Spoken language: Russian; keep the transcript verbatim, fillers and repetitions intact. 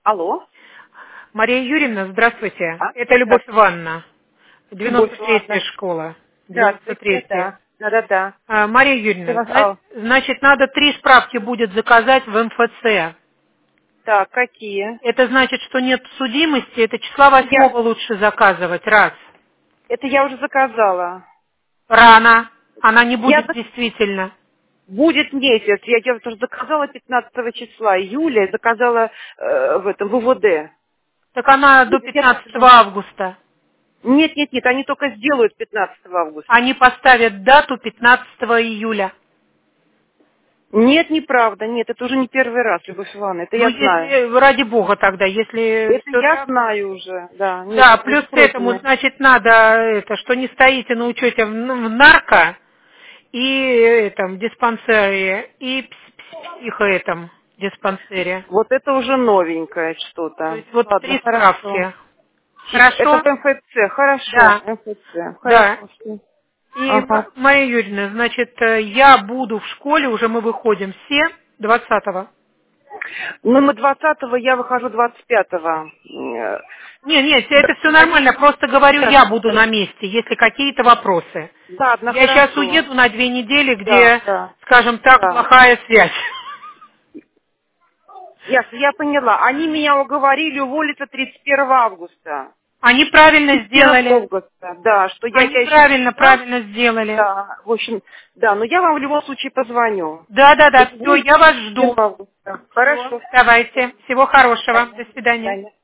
Алло. Мария Юрьевна, здравствуйте. А? Это Любовь Да. Ивановна, Любовь девяносто третья Ивановна. школа. девяносто Здравствуйте, третья. да. Да-да-да. А, Мария Я Юрьевна, вас- зна- а, значит, надо три справки будет заказать в эм эф це. Так, какие? Это значит, что нет судимости, это числа Я, восьмого лучше заказывать, раз. это я уже заказала. Рано, она не Я будет зак- действительно. Будет месяц. Я, я тоже заказала пятнадцатого числа июля, и заказала э, в этом в у вэ дэ. Так она до Будет, я пятнадцатого покажу. августа. Нет, нет, нет, они только сделают пятнадцатого августа. Они поставят дату пятнадцатого июля. Нет, неправда, нет, это уже не первый раз, Любовь Ивановна, это Ну, я знаю. если, ради бога тогда, если Это все я так. знаю уже, да. Нет, Да, не плюс к этому, спросено. значит, надо это, что не стоите на учете в, н- в нарко и этом диспансере, и пс- пс- психо этом диспансере. Вот это уже новенькое То что-то. есть вот Ладно, три хорошо. справки. Псих- Это Хорошо? в эм эф це, хорошо, Да, эм эф це, да. хорошо. Всё. И, М- Ага. Мария Юрьевна, значит, э, я буду в школе, уже мы выходим все, двадцатого. Ну, мы двадцатого, я выхожу двадцать пятого. Э, Не, нет, Да, это все приходи. нормально, просто говорю, Да, я буду на месте, если какие-то вопросы. ладно, Я сейчас хорошо. уеду на две недели, Да, где, да, скажем так, да. плохая связь. Ясно, я поняла. Они меня уговорили уволиться тридцать первого августа. Они правильно тридцать первого сделали. августа, да, что я, Они я еще... правильно, Да, правильно сделали. да, в общем, да, но я вам в любом случае позвоню. Да, да, да, все, Уволиться я вас тридцать жду. первого августа. Все, Хорошо. давайте. Всего До хорошего. свидания. До До свидания. свидания.